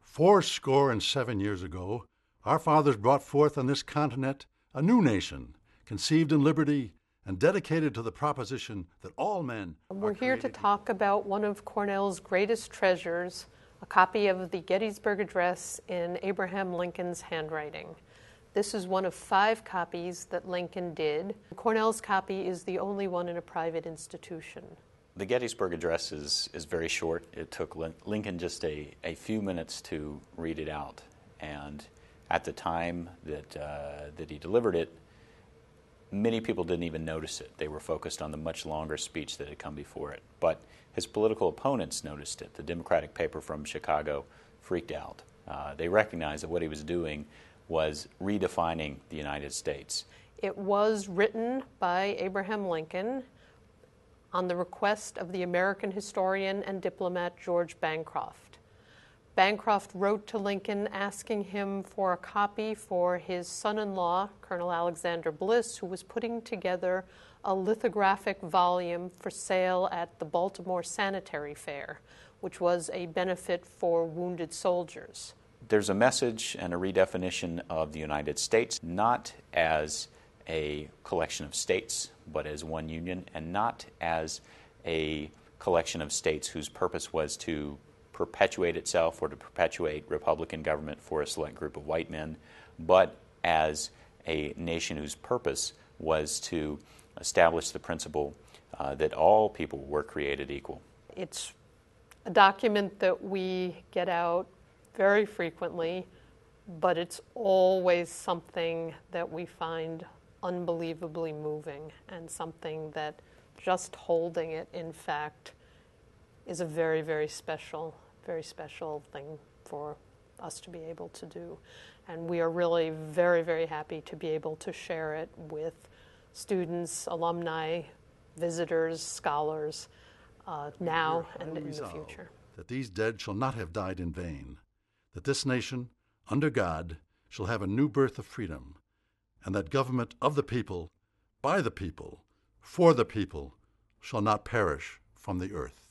407 years ago, our fathers brought forth on this continent a new nation, conceived in liberty and dedicated to the proposition that all men We're here to talk about one of Cornell's greatest treasures, a copy of the Gettysburg Address in Abraham Lincoln's handwriting. This is one of 5 copies that Lincoln did. Cornell's copy is the only one in a private institution. The Gettysburg Address is very short. It took Lincoln just a few minutes to read it out. And at the time that he delivered it, many people didn't even notice it. They were focused on the much longer speech that had come before it. But his political opponents noticed it. The Democratic paper from Chicago freaked out. They recognized that what he was doing was redefining the United States. It was written by Abraham Lincoln on the request of the American historian and diplomat George Bancroft. Bancroft wrote to Lincoln asking him for a copy for his son-in-law, Colonel Alexander Bliss, who was putting together a lithographic volume for sale at the Baltimore Sanitary Fair, which was a benefit for wounded soldiers. There's a message and a redefinition of the United States, not as a collection of states, but as one union, and not as a collection of states whose purpose was to perpetuate itself or to perpetuate Republican government for a select group of white men, but as a nation whose purpose was to establish the principle that all people were created equal. It's a document that we get out very frequently, but it's always something that we find unbelievably moving, and something that just holding it, in fact, is a very, very special thing for us to be able to do. And we are really very, very happy to be able to share it with students, alumni, visitors, scholars, now and in the future. That these dead shall not have died in vain, that this nation, under God, shall have a new birth of freedom, and that government of the people, by the people, for the people, shall not perish from the earth.